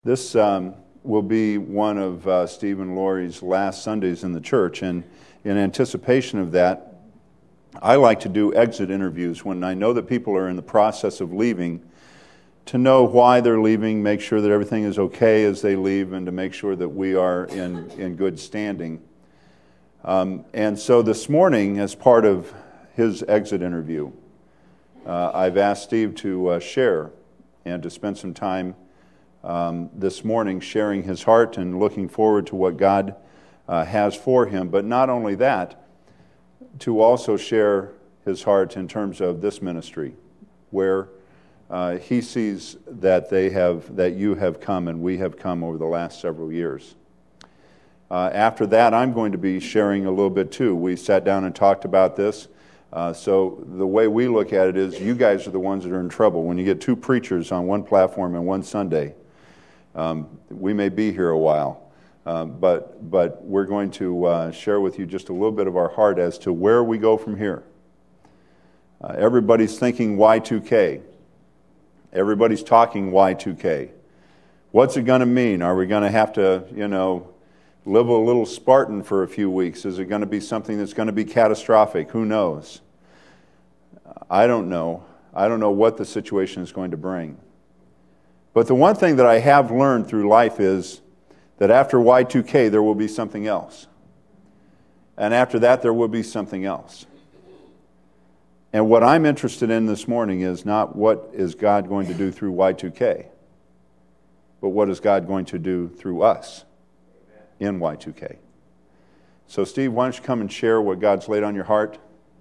This will be one of Steve and Lori's last Sundays in the church, and in anticipation of that, I like to do exit interviews when I know that people are in the process of leaving, to know why they're leaving, make sure that everything is okay as they leave, and to make sure that we are in good standing. And so this morning, as part of his exit interview, I've asked Steve to share and to spend some time this morning sharing his heart and looking forward to what God has for him. But not only that, to also share his heart in terms of this ministry, where he sees that you have come and we have come over the last several years. After that, I'm going to be sharing a little bit too. We sat down and talked about this. So the way we look at it is, you guys are the ones that are in trouble. When you get two preachers on one platform and one Sunday, we may be here a while, but we're going to share with you just a little bit of our heart as to where we go from here. Everybody's thinking Y2K. Everybody's talking Y2K. What's it going to mean? Are we going to have to, live a little Spartan for a few weeks? Is it going to be something that's going to be catastrophic? Who knows? I don't know. I don't know what the situation is going to bring. But the one thing that I have learned through life is that after Y2K, there will be something else. And after that, there will be something else. And what I'm interested in this morning is not what is God going to do through Y2K, but what is God going to do through us in Y2K. So Steve, why don't you come and share what God's laid on your heart?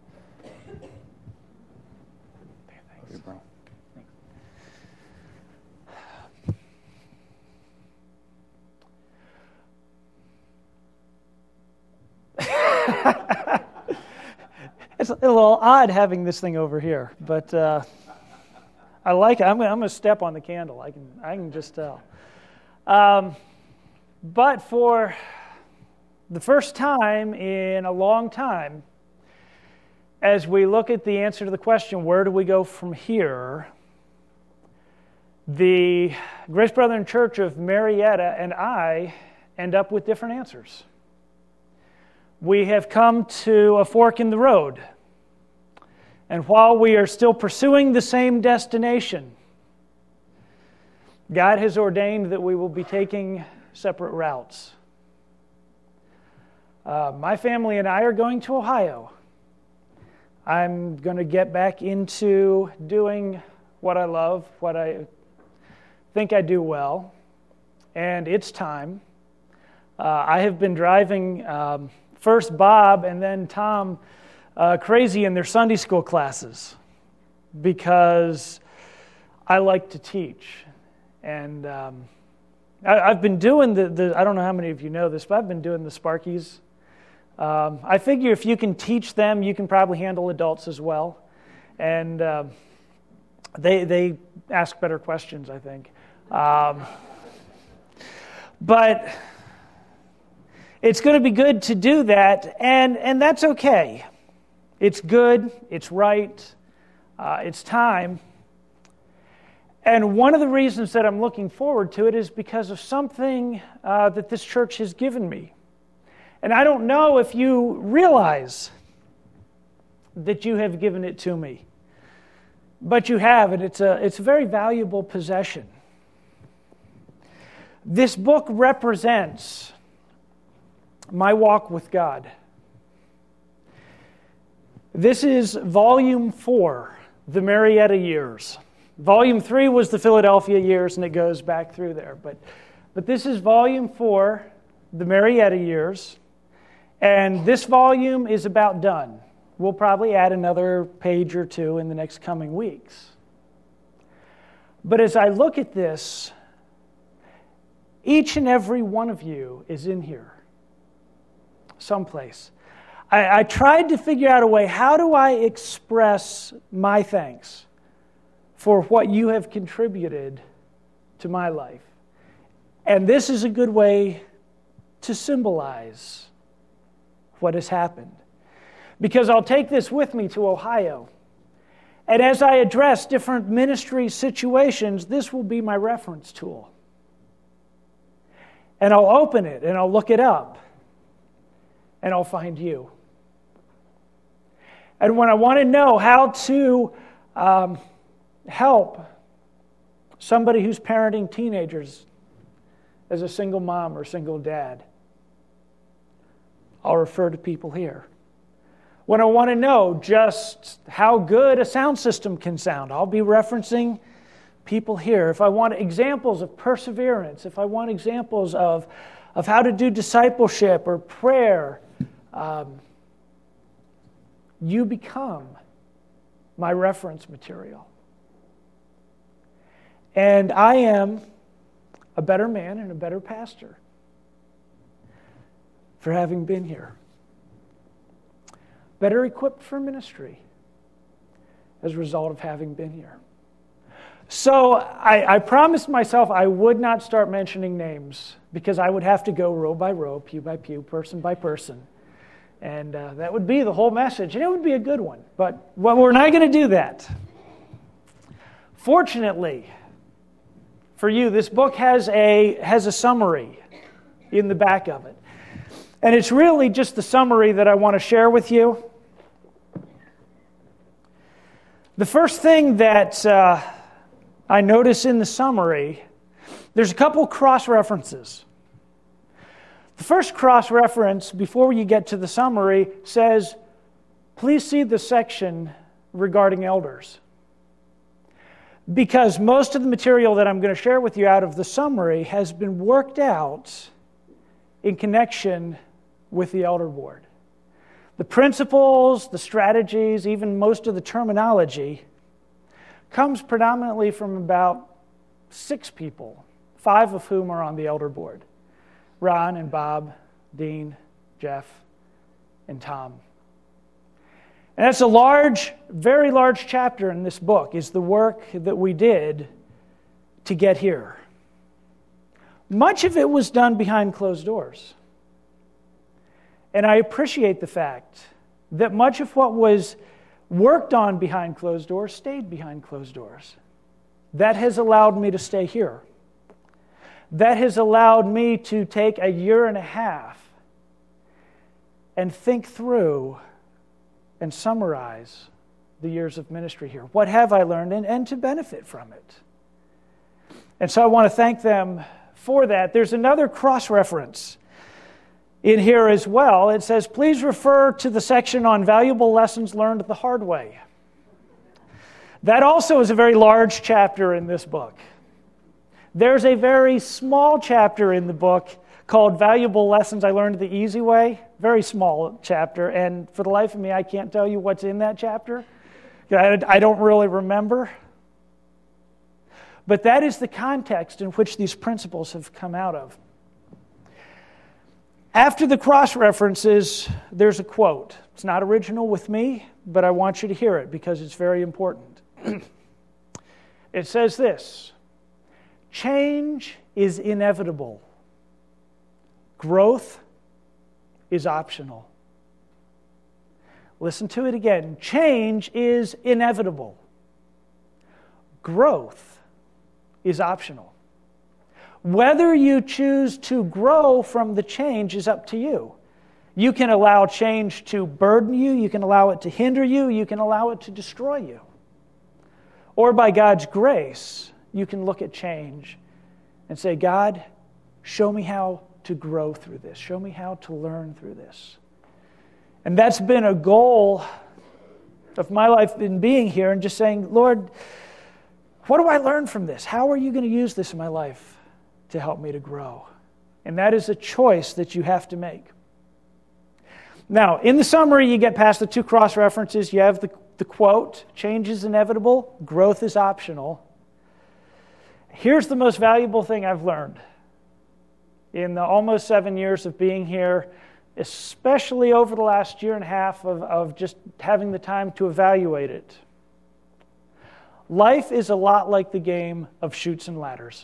Thanks. Bro. It's a little odd having this thing over here, but I like it. I'm going to step on the candle. I can just tell. But for the first time in a long time, as we look at the answer to the question, where do we go from here, the Grace Brethren Church of Marietta and I end up with different answers. We have come to a fork in the road. And while we are still pursuing the same destination, God has ordained that we will be taking separate routes. My family and I are going to Ohio. I'm going to get back into doing what I love, what I think I do well, and it's time. I have been driving first Bob and then Tom crazy in their Sunday school classes because I like to teach. And I've been doing I don't know how many of you know this, but I've been doing the Sparkies. I figure if you can teach them, you can probably handle adults as well. And they ask better questions, I think. But it's going to be good to do that, and that's okay. It's good, it's right, it's time. And one of the reasons that I'm looking forward to it is because of something that this church has given me. And I don't know if you realize that you have given it to me, but you have, and it's a very valuable possession. This book represents my walk with God. This is Volume 4, The Marietta Years. Volume 3 was the Philadelphia years, and it goes back through there. But this is Volume 4, The Marietta Years, and this volume is about done. We'll probably add another page or two in the next coming weeks. But as I look at this, each and every one of you is in here, someplace. I tried to figure out a way, how do I express my thanks for what you have contributed to my life? And this is a good way to symbolize what has happened. Because I'll take this with me to Ohio. And as I address different ministry situations, this will be my reference tool. and I'll open it, and I'll look it up, and I'll find you. And when I want to know how to help somebody who's parenting teenagers as a single mom or single dad, I'll refer to people here. When I want to know just how good a sound system can sound, I'll be referencing people here. If I want examples of perseverance, if I want examples of how to do discipleship or prayer, you become my reference material. And I am a better man and a better pastor for having been here. Better equipped for ministry as a result of having been here. So I promised myself I would not start mentioning names because I would have to go row by row, pew by pew, person by person. And that would be the whole message, and it would be a good one. But we're not going to do that. Fortunately for you, this book has a summary in the back of it. And it's really just the summary that I want to share with you. The first thing that I notice in the summary, there's a couple cross-references. The first cross-reference, before you get to the summary, says, please see the section regarding elders. Because most of the material that I'm going to share with you out of the summary has been worked out in connection with the elder board. The principles, the strategies, even most of the terminology comes predominantly from about 6 people, 5 of whom are on the elder board. Ron and Bob, Dean, Jeff, and Tom. And that's a large, very large chapter in this book, is the work that we did to get here. Much of it was done behind closed doors. And I appreciate the fact that much of what was worked on behind closed doors stayed behind closed doors. That has allowed me to stay here. That has allowed me to take a year and a half and think through and summarize the years of ministry here. What have I learned and to benefit from it? And so I want to thank them for that. There's another cross-reference in here as well. It says, please refer to the section on valuable lessons learned the hard way. That also is a very large chapter in this book. There's a very small chapter in the book called Valuable Lessons I Learned the Easy Way. Very small chapter, and for the life of me, I can't tell you what's in that chapter. I don't really remember. But that is the context in which these principles have come out of. After the cross-references, there's a quote. It's not original with me, but I want you to hear it because it's very important. It says this: change is inevitable. Growth is optional. Listen to it again. Change is inevitable. Growth is optional. Whether you choose to grow from the change is up to you. You can allow change to burden you. You can allow it to hinder you. You can allow it to destroy you. Or by God's grace, you can look at change and say, God, show me how to grow through this. Show me how to learn through this. And that's been a goal of my life in being here and just saying, Lord, what do I learn from this? How are you going to use this in my life to help me to grow? And that is a choice that you have to make. Now, in the summary, you get past the 2 cross-references. You have the quote, change is inevitable, growth is optional. Here's the most valuable thing I've learned in the almost 7 years of being here, especially over the last year and a half of just having the time to evaluate it. Life is a lot like the game of Chutes and Ladders.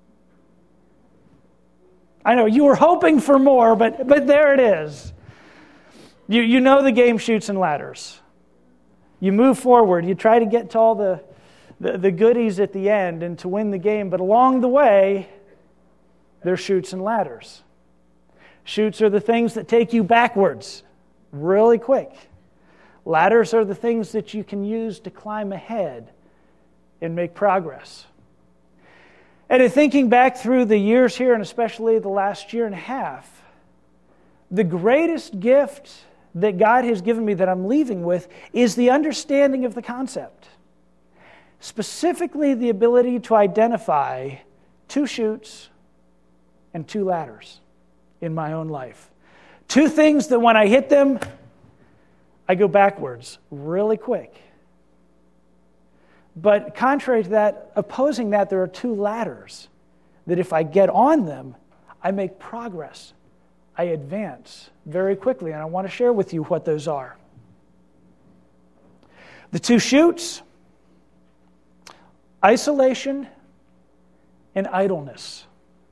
I know you were hoping for more, but there it is. You know the game Chutes and Ladders. You move forward. You try to get to all the goodies at the end and to win the game. But along the way, They're chutes and ladders. Chutes are the things that take you backwards really quick. Ladders are the things that you can use to climb ahead and make progress. And in thinking back through the years here, and especially the last year and a half, the greatest gift that God has given me that I'm leaving with is the understanding of the concept. Specifically, the ability to identify 2 chutes and 2 ladders in my own life. 2 things that when I hit them, I go backwards really quick. But contrary to that, opposing that, there are 2 ladders that if I get on them, I make progress. I advance very quickly, and I want to share with you what those are. The 2 chutes: isolation and idleness.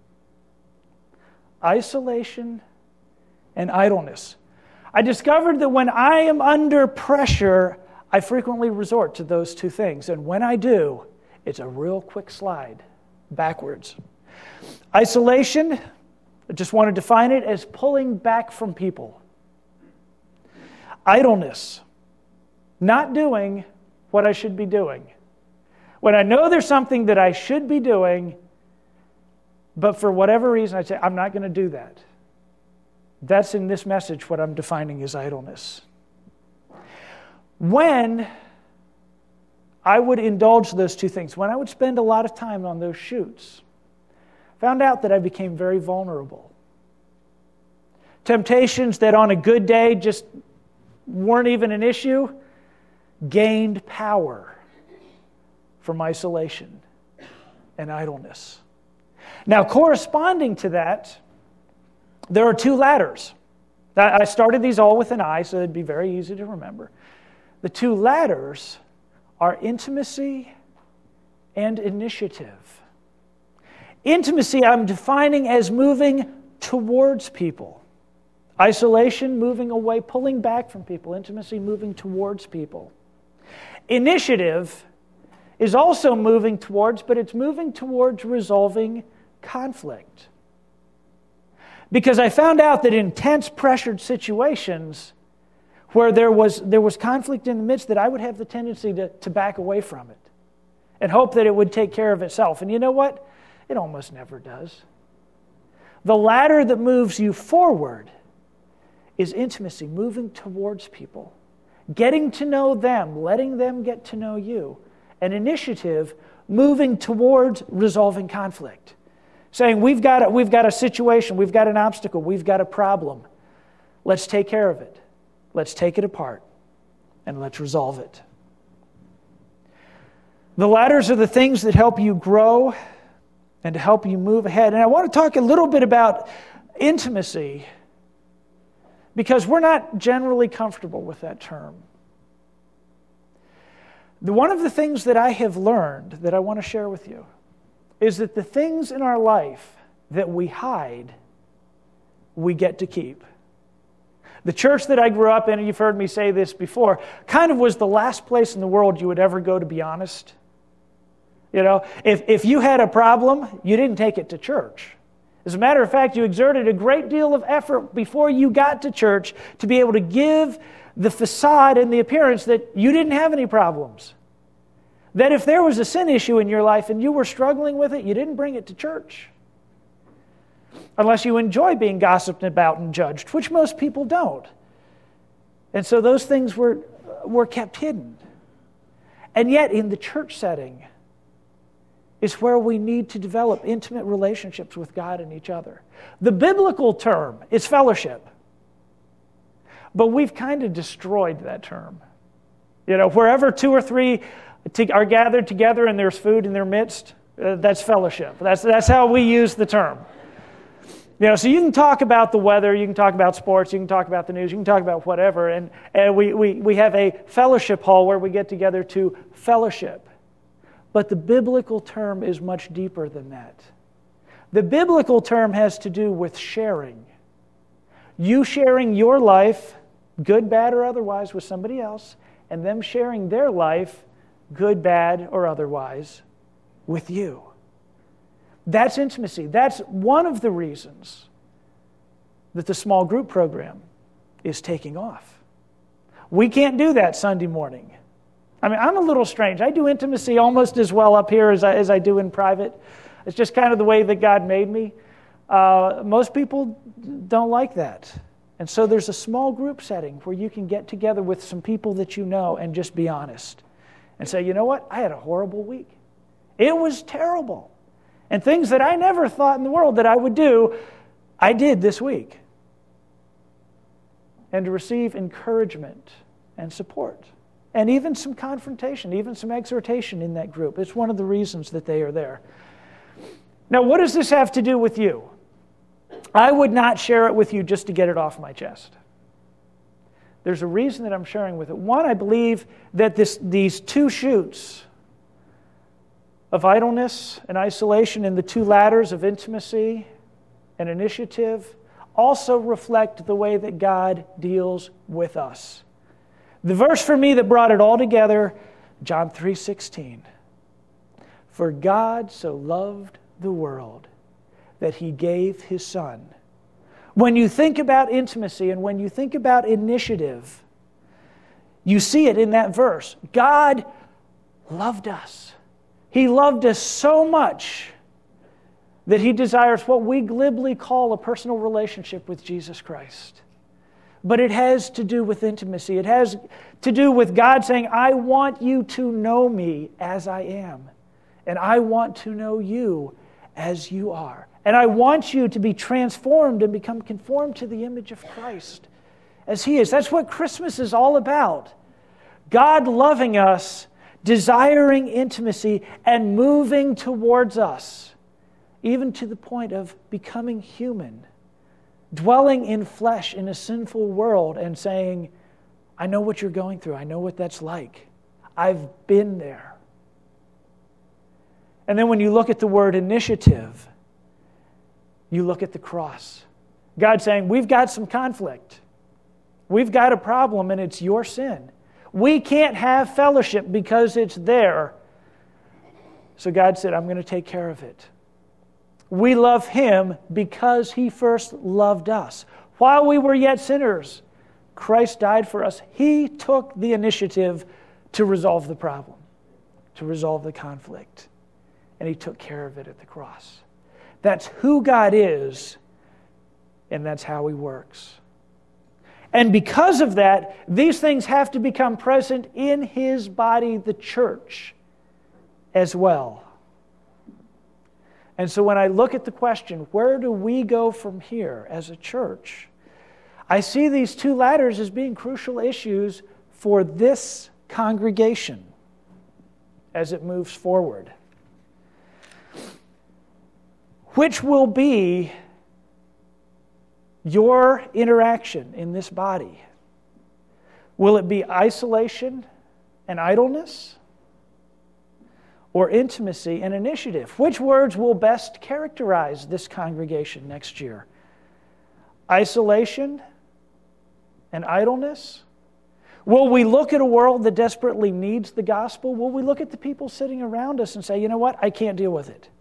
Isolation and idleness. I discovered that when I am under pressure, I frequently resort to those 2 things. And when I do, it's a real quick slide backwards. Isolation, I just want to define it as pulling back from people. Idleness, not doing what I should be doing. When I know there's something that I should be doing, but for whatever reason I say, I'm not going to do that. That's in this message what I'm defining as idleness. When I would indulge those 2 things, when I would spend a lot of time on those chutes, found out that I became very vulnerable. Temptations that on a good day just weren't even an issue gained power from isolation and idleness. Now, corresponding to that, there are 2 ladders. I started these all with an I, so it'd be very easy to remember. The 2 ladders are intimacy and initiative. Intimacy I'm defining as moving towards people. Isolation, moving away, pulling back from people. Intimacy, moving towards people. Initiative is also moving towards, but it's moving towards resolving conflict. Because I found out that in tense, pressured situations where there was conflict in the midst, that I would have the tendency to back away from it and hope that it would take care of itself. And you know what? It almost never does. The ladder that moves you forward is intimacy, moving towards people, getting to know them, letting them get to know you. An initiative, moving towards resolving conflict. Saying, we've got a situation, we've got an obstacle, we've got a problem. Let's take care of it. Let's take it apart, and let's resolve it. The ladders are the things that help you grow and to help you move ahead. And I want to talk a little bit about intimacy, because we're not generally comfortable with that term. One of the things that I have learned that I want to share with you is that the things in our life that we hide, we get to keep. The church that I grew up in, and you've heard me say this before, kind of was the last place in the world you would ever go to be honest. You know, if you had a problem, you didn't take it to church. As a matter of fact, you exerted a great deal of effort before you got to church to be able to give the facade and the appearance that you didn't have any problems. That if there was a sin issue in your life and you were struggling with it, you didn't bring it to church. Unless you enjoy being gossiped about and judged, which most people don't. And so those things were kept hidden. And yet in the church setting is where we need to develop intimate relationships with God and each other. The biblical term is fellowship. But we've kind of destroyed that term. You know, wherever 2 or 3 are gathered together and there's food in their midst, that's fellowship. That's how we use the term. You know, so you can talk about the weather, you can talk about sports, you can talk about the news, you can talk about whatever, and we have a fellowship hall where we get together to fellowship. But the biblical term is much deeper than that. The biblical term has to do with sharing. You sharing your life, good, bad, or otherwise, with somebody else, and them sharing their life, good, bad, or otherwise, with you. That's intimacy. That's one of the reasons that the small group program is taking off. We can't do that Sunday morning. I mean, I'm a little strange. I do intimacy almost as well up here as I do in private. It's just kind of the way that God made me. Most people don't like that. And so there's a small group setting where you can get together with some people that you know and just be honest. And say, you know what? I had a horrible week. It was terrible. And things that I never thought in the world that I would do, I did this week. And to receive encouragement and support. And even some confrontation, even some exhortation in that group. It's one of the reasons that they are there. Now, what does this have to do with you? I would not share it with you just to get it off my chest. There's a reason that I'm sharing with it. One, I believe that these two shoots of idleness and isolation and the two ladders of intimacy and initiative also reflect the way that God deals with us. The verse for me that brought it all together, John 3:16. For God so loved the world that He gave His Son. When you think about intimacy and when you think about initiative, you see it in that verse. God loved us. He loved us so much that He desires what we glibly call a personal relationship with Jesus Christ. But it has to do with intimacy. It has to do with God saying, I want you to know me as I am. And I want to know you as you are. And I want you to be transformed and become conformed to the image of Christ as He is. That's what Christmas is all about. God loving us, desiring intimacy, and moving towards us, even to the point of becoming human, dwelling in flesh in a sinful world and saying, I know what you're going through. I know what that's like. I've been there. And then when you look at the word initiative, you look at the cross. God saying, we've got some conflict. We've got a problem, and it's your sin. We can't have fellowship because it's there. So God said, I'm going to take care of it. We love Him because He first loved us. While we were yet sinners, Christ died for us. He took the initiative to resolve the problem, to resolve the conflict. And He took care of it at the cross. That's who God is, and that's how He works. And because of that, these things have to become present in His body, the church, as well. And so when I look at the question, where do we go from here as a church? I see these two ladders as being crucial issues for this congregation as it moves forward. Which will be your interaction in this body? Will it be isolation and idleness? Or intimacy and initiative? Which words will best characterize this congregation next year? Isolation and idleness? Will we look at a world that desperately needs the gospel? Will we look at the people sitting around us and say, you know what, I can't deal with it.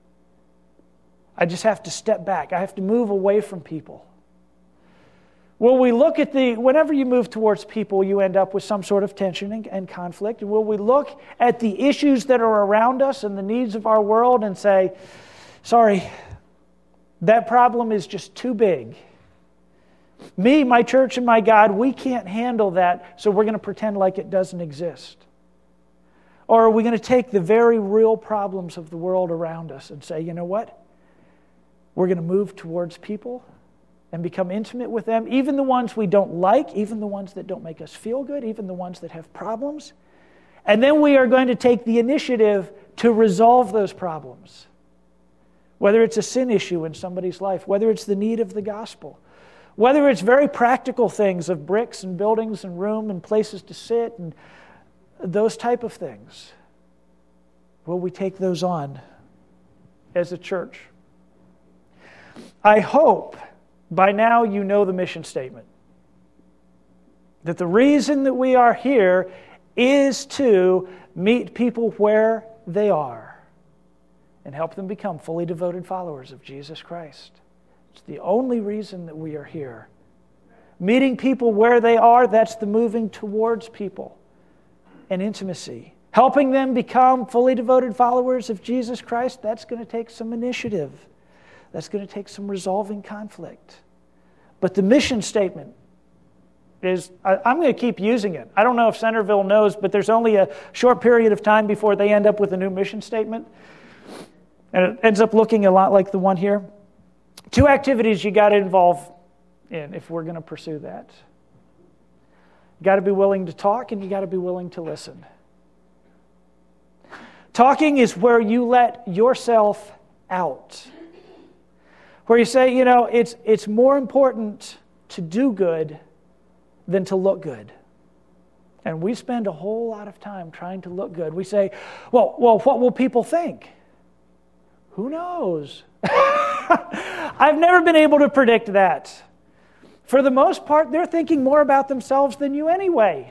I just have to step back. I have to move away from people. Will we look at whenever you move towards people, you end up with some sort of tension and conflict. And will we look at the issues that are around us and the needs of our world and say, sorry, that problem is just too big. Me, my church, and my God, we can't handle that, so we're going to pretend like it doesn't exist. Or are we going to take the very real problems of the world around us and say, you know what? We're going to move towards people and become intimate with them, even the ones we don't like, even the ones that don't make us feel good, even the ones that have problems. And then we are going to take the initiative to resolve those problems. Whether it's a sin issue in somebody's life, whether it's the need of the gospel, whether it's very practical things of bricks and buildings and room and places to sit and those type of things. Will we take those on as a church? I hope by now you know the mission statement. That the reason that we are here is to meet people where they are and help them become fully devoted followers of Jesus Christ. It's the only reason that we are here. Meeting people where they are, that's the moving towards people and intimacy. Helping them become fully devoted followers of Jesus Christ, that's going to take some initiative. That's going to take some resolving conflict. But the mission statement is, I'm going to keep using it. I don't know if Centerville knows, but there's only a short period of time before they end up with a new mission statement. And it ends up looking a lot like the one here. 2 activities you got to involve in if we're going to pursue that. You got to be willing to talk, and you got to be willing to listen. Talking is where you let yourself out. Where you say, it's more important to do good than to look good. And we spend a whole lot of time trying to look good. We say, well, what will people think? Who knows? I've never been able to predict that. For the most part, they're thinking more about themselves than you anyway.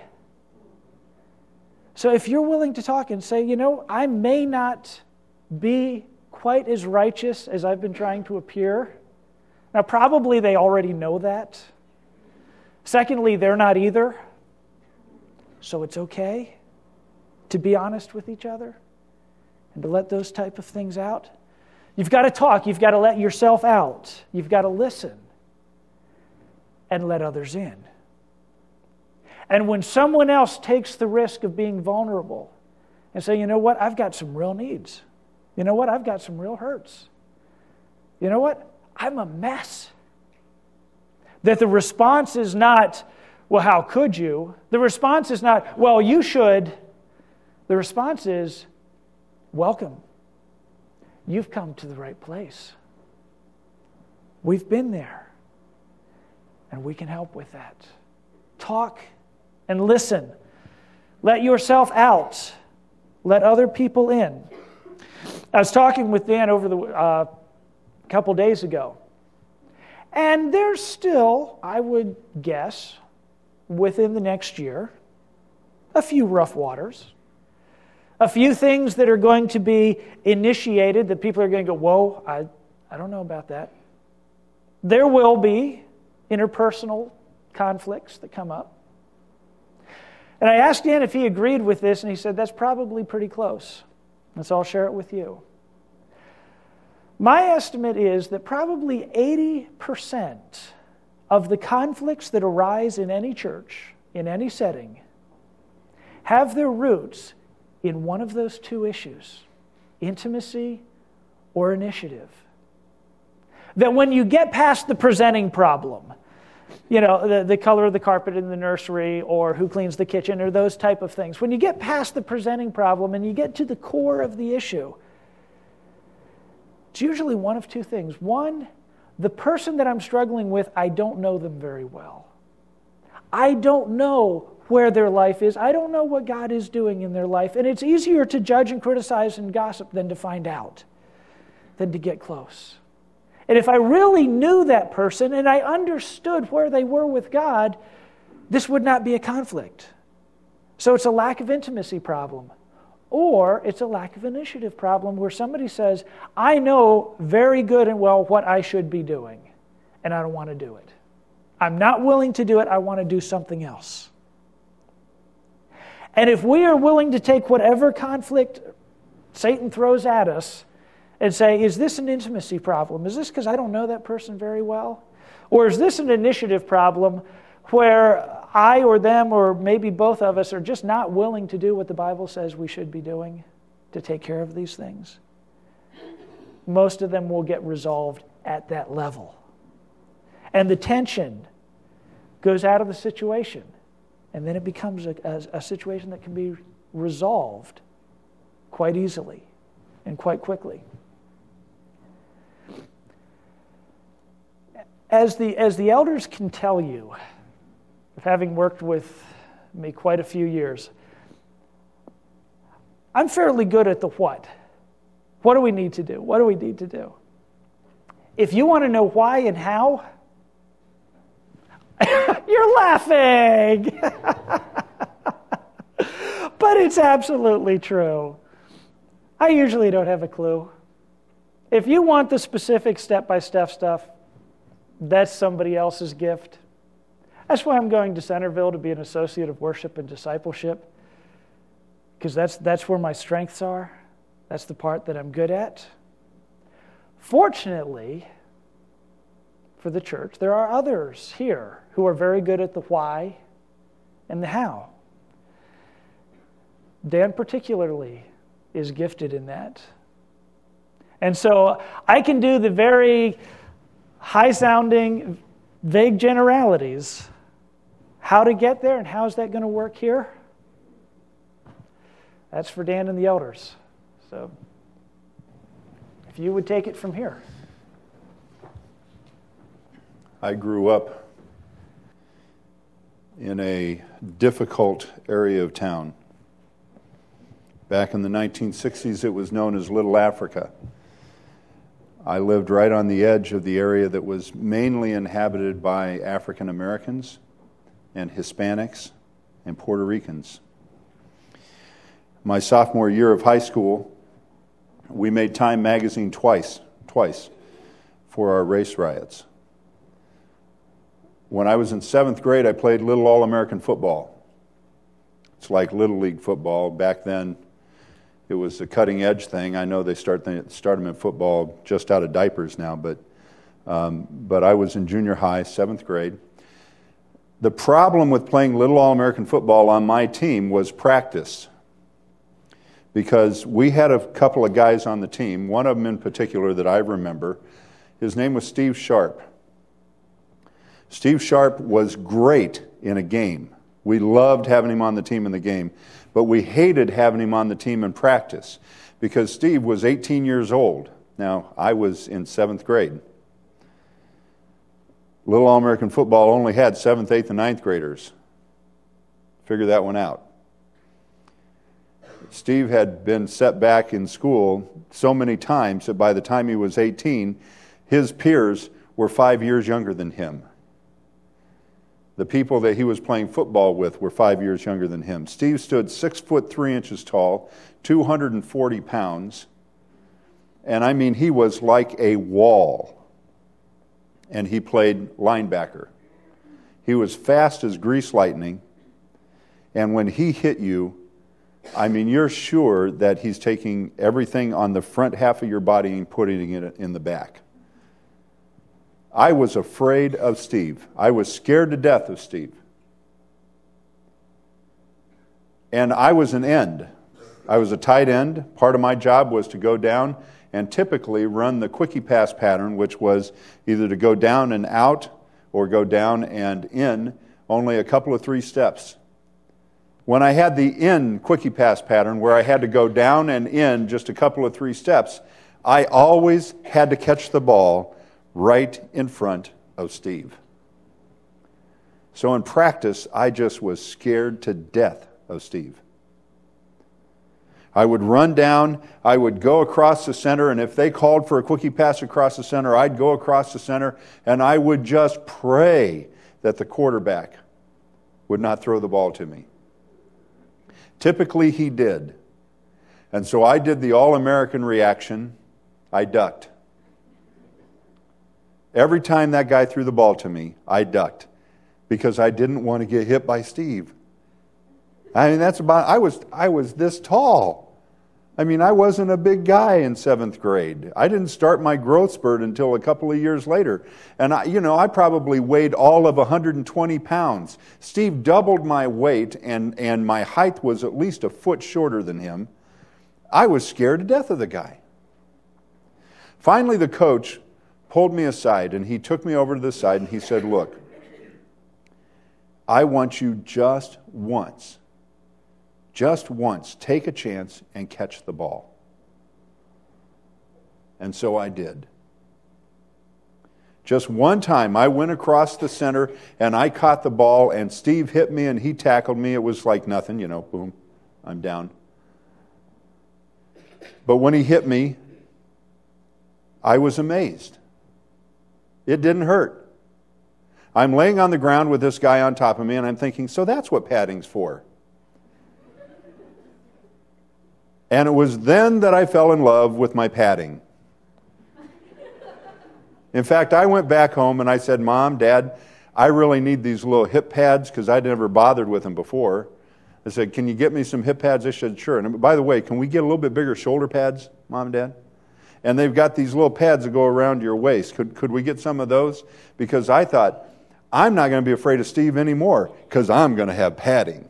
So if you're willing to talk and say, I may not be quite as righteous as I've been trying to appear. Now, probably they already know that. Secondly, they're not either. So it's okay to be honest with each other and to let those type of things out. You've got to talk. You've got to let yourself out. You've got to listen and let others in. And when someone else takes the risk of being vulnerable and say, you know what, I've got some real needs. You know what, I've got some real hurts. You know what, I'm a mess. That the response is not, well, how could you? The response is not, well, you should. The response is, welcome. You've come to the right place. We've been there. And we can help with that. Talk and listen. Let yourself out. Let other people in. I was talking with Dan over a couple days ago. And there's still, I would guess, within the next year, a few rough waters. A few things that are going to be initiated that people are going to go, whoa, I don't know about that. There will be interpersonal conflicts that come up. And I asked Dan if he agreed with this, and he said, that's probably pretty close. And so I'll share it with you. My estimate is that probably 80% of the conflicts that arise in any church, in any setting, have their roots in one of those 2 issues, intimacy or initiative. That when you get past the presenting problem, the color of the carpet in the nursery or who cleans the kitchen or those type of things, when you get past the presenting problem and you get to the core of the issue, it's usually one of 2 things. One, the person that I'm struggling with, I don't know them very well. I don't know where their life is. I don't know what God is doing in their life. And it's easier to judge and criticize and gossip than to find out, than to get close. And if I really knew that person and I understood where they were with God, this would not be a conflict. So it's a lack of intimacy problem. Or it's a lack of initiative problem where somebody says, I know very good and well what I should be doing, and I don't want to do it. I'm not willing to do it. I want to do something else. And if we are willing to take whatever conflict Satan throws at us and say, is this an intimacy problem? Is this because I don't know that person very well? Or is this an initiative problem where I or them or maybe both of us are just not willing to do what the Bible says we should be doing to take care of these things? Most of them will get resolved at that level. And the tension goes out of the situation. And then it becomes a situation that can be resolved quite easily and quite quickly. As the elders can tell you, having worked with me quite a few years, I'm fairly good at the what. What do we need to do? What do we need to do? If you want to know why and how, you're laughing. But it's absolutely true. I usually don't have a clue. If you want the specific step-by-step stuff, that's somebody else's gift. That's why I'm going to Centerville to be an associate of worship and discipleship, because that's where my strengths are. That's the part that I'm good at. Fortunately, for the church, there are others here who are very good at the why and the how. Dan particularly is gifted in that. And so I can do the very high-sounding, vague generalities. How to get there and how is that going to work here? That's for Dan and the elders. So if you would take it from here. I grew up in a difficult area of town. Back in the 1960s, it was known as Little Africa. I lived right on the edge of the area that was mainly inhabited by African Americans and Hispanics and Puerto Ricans. My sophomore year of high school, we made Time magazine twice for our race riots. When I was in 7th grade, I played Little All-American football. It's like Little League football. Back then, it was a cutting-edge thing. I know they start them in football just out of diapers now, but I was in junior high, 7th grade. The problem with playing Little All-American football on my team was practice, because we had a couple of guys on the team, one of them in particular that I remember. His name was Steve Sharp. Steve Sharp was great in a game. We loved having him on the team in the game, but we hated having him on the team in practice because Steve was 18 years old. Now, I was in 7th grade. Little All-American football only had 7th, 8th, and 9th graders. Figure that one out. Steve had been set back in school so many times that by the time he was 18, his peers were 5 years younger than him. The people that he was playing football with were 5 years younger than him. Steve stood 6 foot 3 inches tall, 240 pounds, and I mean he was like a wall. And he played linebacker. He was fast as grease lightning, and when he hit you, I mean, you're sure that he's taking everything on the front half of your body and putting it in the back. I was afraid of Steve. I was scared to death of Steve. And I was an end. I was a tight end. Part of my job was to go down and typically run the quickie pass pattern, which was either to go down and out or go down and in, only a couple of 3 steps. When I had the in quickie pass pattern where I had to go down and in just a couple of 3 steps, I always had to catch the ball right in front of Steve. So in practice, I just was scared to death of Steve. I would run down, I would go across the center, and if they called for a quickie pass across the center, I'd go across the center, and I would just pray that the quarterback would not throw the ball to me. Typically, he did. And so I did the All-American reaction. I ducked. Every time that guy threw the ball to me, I ducked because I didn't want to get hit by Steve. I mean, I was this tall. I mean, I wasn't a big guy in 7th grade. I didn't start my growth spurt until a couple of years later. And I probably weighed all of 120 pounds. Steve doubled my weight, and my height was at least a foot shorter than him. I was scared to death of the guy. Finally, the coach pulled me aside, and he took me over to the side, and he said, "Look, I want you just once, take a chance and catch the ball." And so I did. Just one time, I went across the center, and I caught the ball, and Steve hit me, and he tackled me. It was like nothing, boom, I'm down. But when he hit me, I was amazed. It didn't hurt. I'm laying on the ground with this guy on top of me, and I'm thinking, so that's what padding's for. And it was then that I fell in love with my padding. In fact, I went back home and I said, Mom, Dad, I really need these little hip pads because I'd never bothered with them before. I said, can you get me some hip pads? They said, sure. And by the way, can we get a little bit bigger shoulder pads, Mom and Dad? And they've got these little pads that go around your waist. Could we get some of those? Because I thought, I'm not going to be afraid of Steve anymore because I'm going to have padding.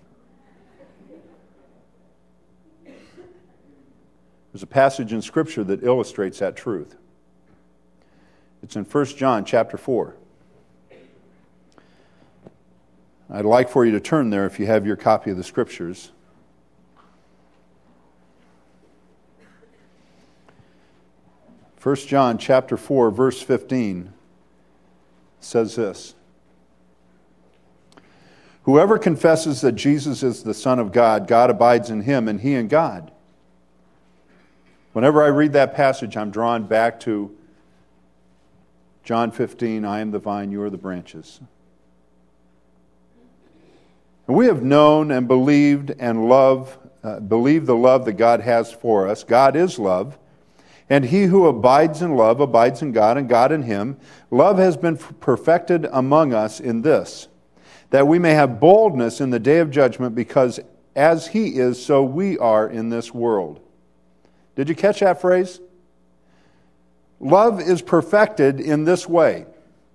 There's a passage in Scripture that illustrates that truth. It's in 1 John chapter 4. I'd like for you to turn there if you have your copy of the Scriptures. First John chapter 4, verse 15 says this. Whoever confesses that Jesus is the Son of God, God abides in him and he in God. Whenever I read that passage, I'm drawn back to John 15, I am the vine, you are the branches. And we have known and believed and believe the love that God has for us. God is love. And he who abides in love abides in God and God in him. Love has been perfected among us in this, that we may have boldness in the day of judgment, because as he is, so we are in this world. Did you catch that phrase? Love is perfected in this way,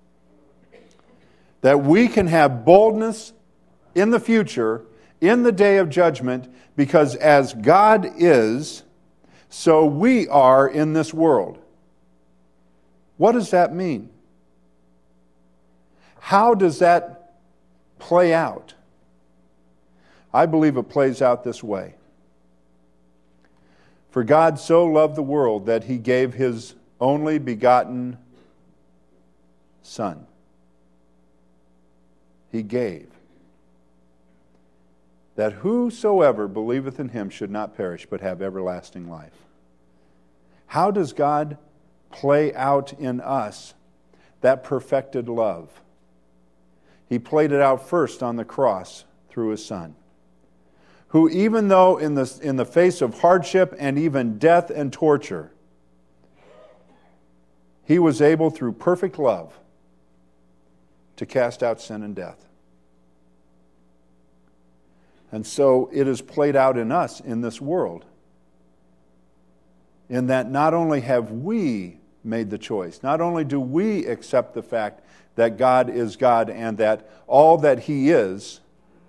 that we can have boldness in the future, in the day of judgment, because as God is, so we are in this world. What does that mean? How does that play out? I believe it plays out this way. For God so loved the world that he gave his only begotten Son. He gave. That whosoever believeth in him should not perish, but have everlasting life. How does God play out in us that perfected love? He played it out first on the cross through his Son, who even though in the face of hardship and even death and torture, he was able through perfect love to cast out sin and death. And so it is played out in us in this world, in that not only have we made the choice, not only do we accept the fact that God is God and that all that he is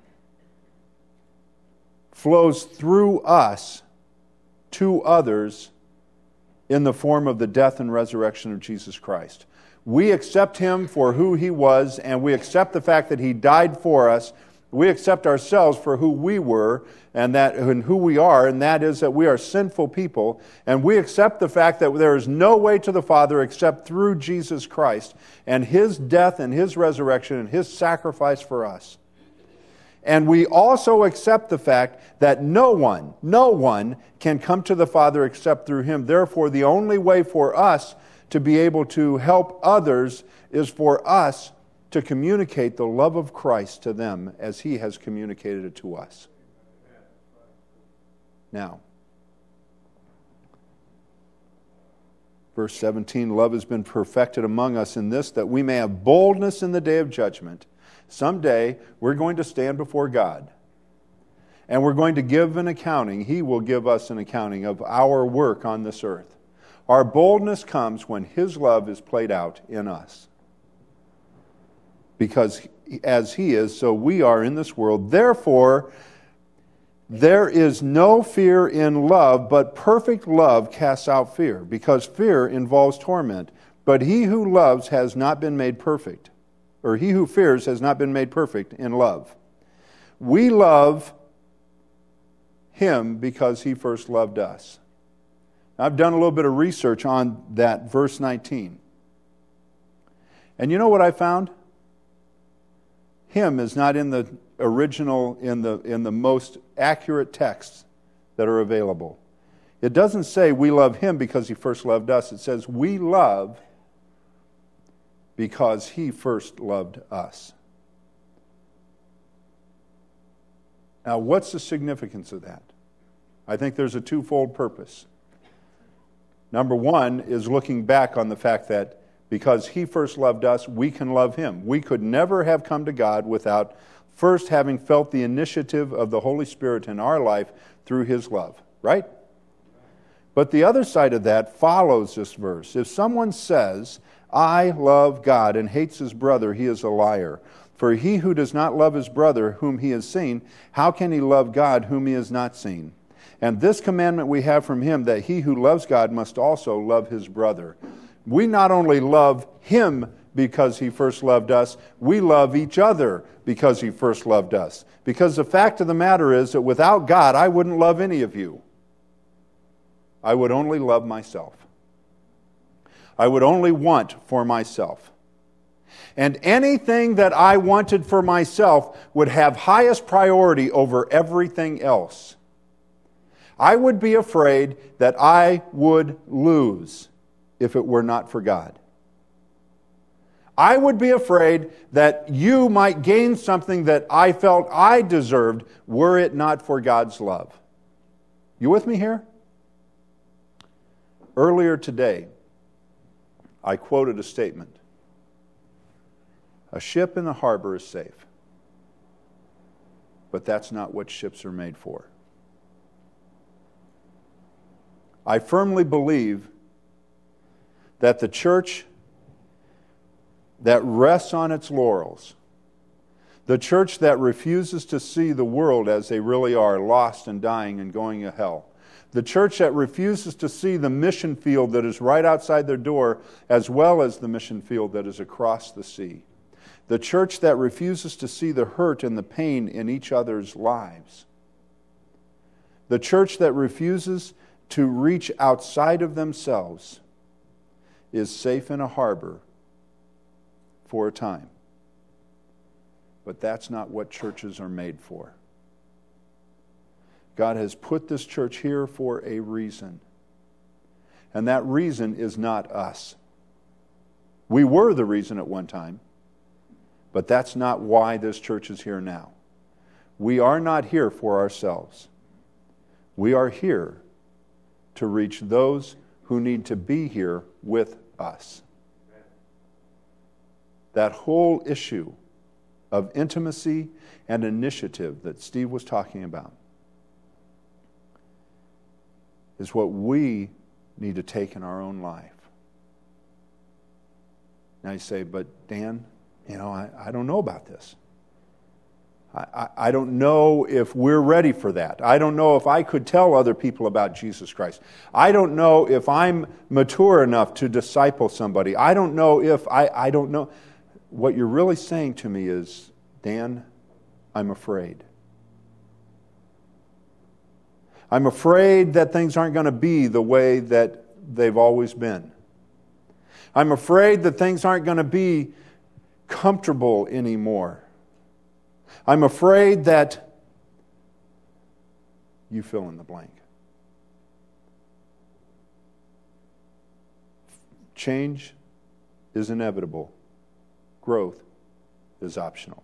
flows through us to others in the form of the death and resurrection of Jesus Christ. We accept him for who he was, and we accept the fact that he died for us. We accept ourselves for who we were and who we are, and that is that we are sinful people. And we accept the fact that there is no way to the Father except through Jesus Christ and his death and his resurrection and his sacrifice for us. And we also accept the fact that no one can come to the Father except through him. Therefore, the only way for us to be able to help others is for us to communicate the love of Christ to them as he has communicated it to us. Now, verse 17, love has been perfected among us in this, that we may have boldness in the day of judgment. Someday, we're going to stand before God, and we're going to give an accounting. He will give us an accounting of our work on this earth. Our boldness comes when his love is played out in us. Because as he is, so we are in this world. Therefore, there is no fear in love, but perfect love casts out fear, because fear involves torment. But he who loves has not been made perfect, or he who fears has not been made perfect in love. We love him because he first loved us. I've done a little bit of research on that verse 19. And you know what I found? Him is not in the original, in the most accurate texts that are available. It doesn't say we love him because he first loved us. It says we love because he first loved us. Now, what's the significance of that? I think there's a twofold purpose. Number one is looking back on the fact that Because He first loved us, we can love Him. We could never have come to God without first having felt the initiative of the Holy Spirit in our life through His love, right? But the other side of that follows this verse. If someone says, I love God, and hates his brother, he is a liar. For he who does not love his brother whom he has seen, how can he love God whom he has not seen? And this commandment we have from Him, that he who loves God must also love his brother. We not only love Him because He first loved us, we love each other because He first loved us. Because the fact of the matter is that without God, I wouldn't love any of you. I would only love myself. I would only want for myself. And anything that I wanted for myself would have highest priority over everything else. I would be afraid that I would lose if it were not for God. I would be afraid that you might gain something that I felt I deserved were it not for God's love. You with me here? Earlier today, I quoted a statement. A ship in the harbor is safe. But that's not what ships are made for. I firmly believe that the church that rests on its laurels, the church that refuses to see the world as they really are, lost and dying and going to hell, the church that refuses to see the mission field that is right outside their door as well as the mission field that is across the sea, the church that refuses to see the hurt and the pain in each other's lives, the church that refuses to reach outside of themselves is safe in a harbor for a time. But that's not what churches are made for. God has put this church here for a reason. And that reason is not us. We were the reason at one time, but that's not why this church is here now. We are not here for ourselves. We are here to reach those who need to be here with us. That whole issue of intimacy and initiative that Steve was talking about is what we need to take in our own life. Now you say, but Dan, I don't know about this. I don't know if we're ready for that. I don't know if I could tell other people about Jesus Christ. I don't know if I'm mature enough to disciple somebody. I don't know if I don't know. What you're really saying to me is, Dan, I'm afraid. I'm afraid that things aren't going to be the way that they've always been. I'm afraid that things aren't going to be comfortable anymore. I'm afraid that you fill in the blank. Change is inevitable. Growth is optional.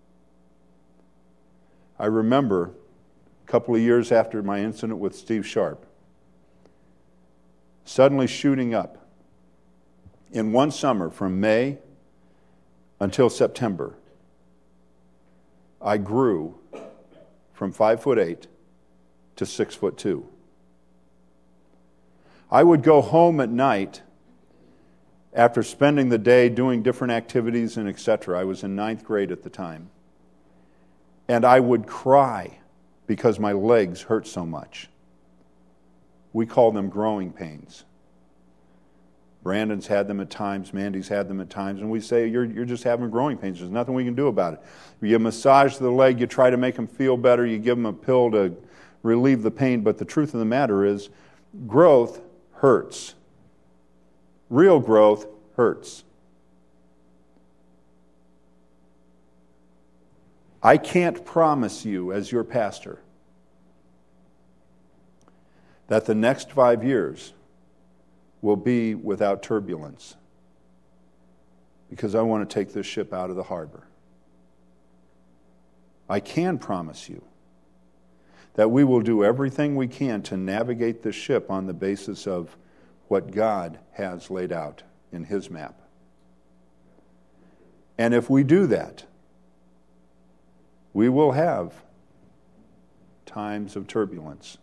I remember a couple of years after my incident with Steve Sharp, suddenly shooting up in one summer from May until September, I grew from 5'8" to 6'2". I would go home at night after spending the day doing different activities and etc. I was in 9th grade at the time. And I would cry because my legs hurt so much. We call them growing pains. Brandon's had them at times, Mandy's had them at times, and we say, you're just having growing pains. There's nothing we can do about it. You massage the leg, you try to make them feel better, you give them a pill to relieve the pain, but the truth of the matter is, growth hurts. Real growth hurts. I can't promise you, as your pastor, that the next 5 years will be without turbulence, because I want to take this ship out of the harbor. I can promise you that we will do everything we can to navigate the ship on the basis of what God has laid out in His map. And if we do that, we will have times of turbulence.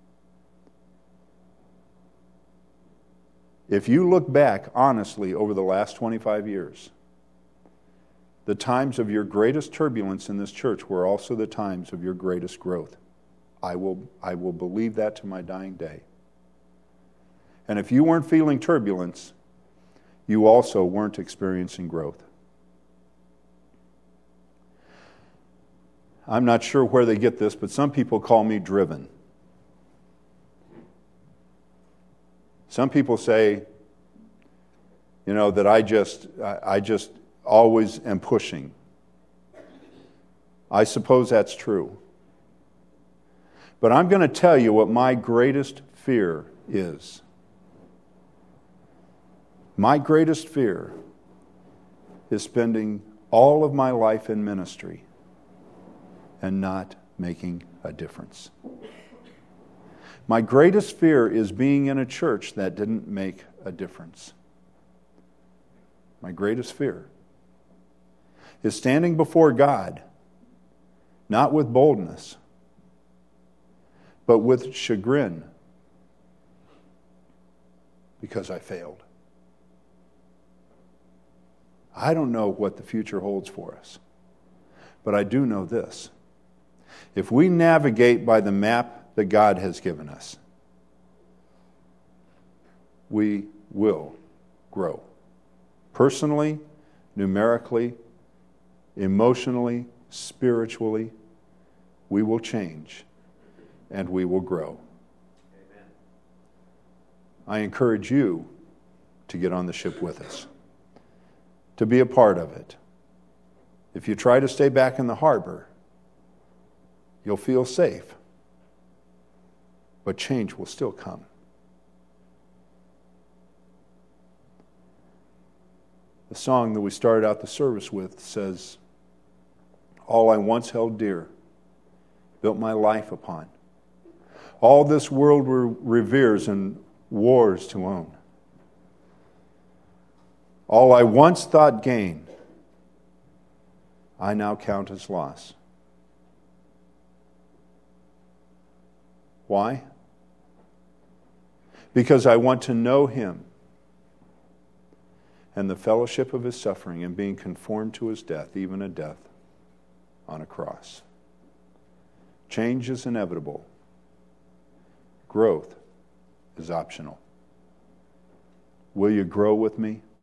If you look back honestly over the last 25 years, the times of your greatest turbulence in this church were also the times of your greatest growth. I will believe that to my dying day. And if you weren't feeling turbulence, you also weren't experiencing growth. I'm not sure where they get this, but some people call me driven. Some people say, that I just always am pushing. I suppose that's true. But I'm going to tell you what my greatest fear is. My greatest fear is spending all of my life in ministry and not making a difference. My greatest fear is being in a church that didn't make a difference. My greatest fear is standing before God, not with boldness, but with chagrin, because I failed. I don't know what the future holds for us, but I do know this. If we navigate by the map that God has given us, we will grow. Personally, numerically, emotionally, spiritually, we will change and we will grow. Amen. I encourage you to get on the ship with us, to be a part of it. If you try to stay back in the harbor, you'll feel safe, but change will still come. The song that we started out the service with says, all I once held dear, built my life upon. All this world reveres and wars to own. All I once thought gain, I now count as loss. Why? Because I want to know Him and the fellowship of His suffering and being conformed to His death, even a death on a cross. Change is inevitable. Growth is optional. Will you grow with me?